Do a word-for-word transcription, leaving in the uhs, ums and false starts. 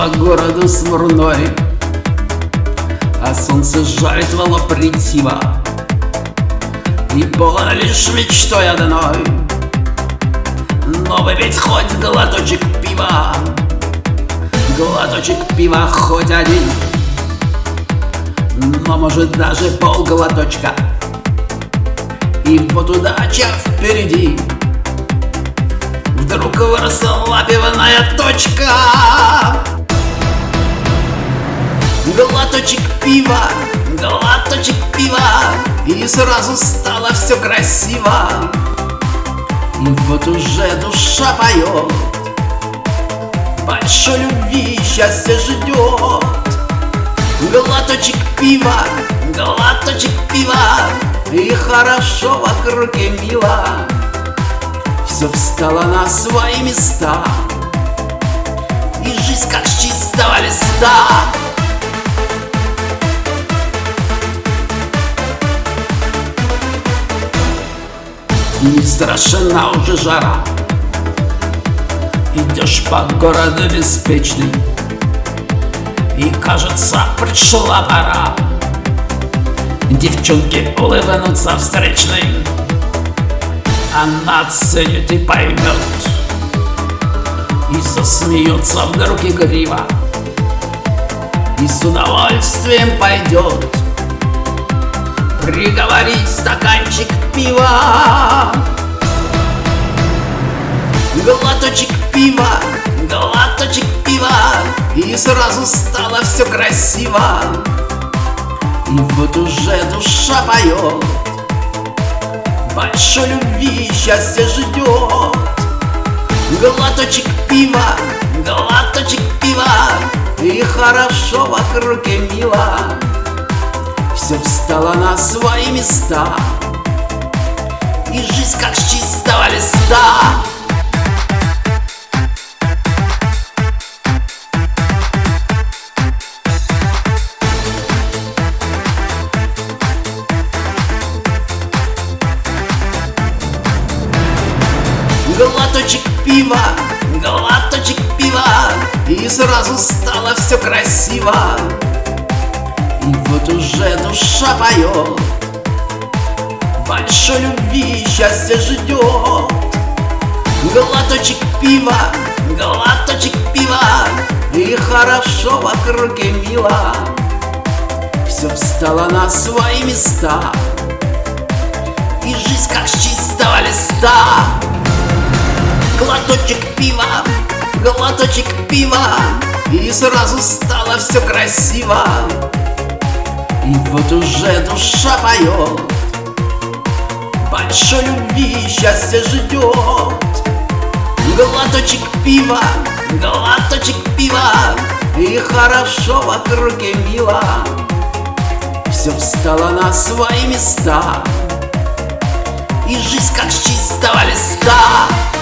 по городу смурной, а солнце жарит волопритиво, и полон лишь мечтой одной. Но выпить хоть глоточек пива, глоточек пива хоть один, но может даже полглоточка, и вот удача впереди. Вдруг выросла пивная точка. Глоточек пива, глоточек пива, и сразу стало все красиво. И вот уже душа поет, большой любви счастье ждет. Глоточек пива, глоточек пива, и хорошо вокруг и мило. Все встало на свои места, и жизнь как с чистого листа. Не страшна уже жара, идешь по городу беспечный, и кажется, пришла пора девчонке улыбнуться встречной. Она оценит и поймет, и засмеется вдруг игриво, и с удовольствием пойдет приговорить стаканчик пива. Глоточек пива, глоточек пива, и сразу стало все красиво. И вот уже душа поет, большой любви счастье ждет. Глоточек пива, глоточек пива, и хорошо вокруг и мило. Все встало на свои места, и жизнь как с чистого листа. Глоточек пива, глоточек пива, и сразу стало все красиво. И вот уже душа поет, большой любви счастье ждет. Глоточек пива, глоточек пива, и хорошо вокруг и мило. Все встало на свои места, и жизнь как с чистого листа. Глоточек пива, глоточек пива, и сразу стало все красиво. И вот уже душа поет, большой любви счастье ждет. Глоточек пива, глоточек пива, и хорошо вокруг и мило. Все встало на свои места, и жизнь как с чистого листа.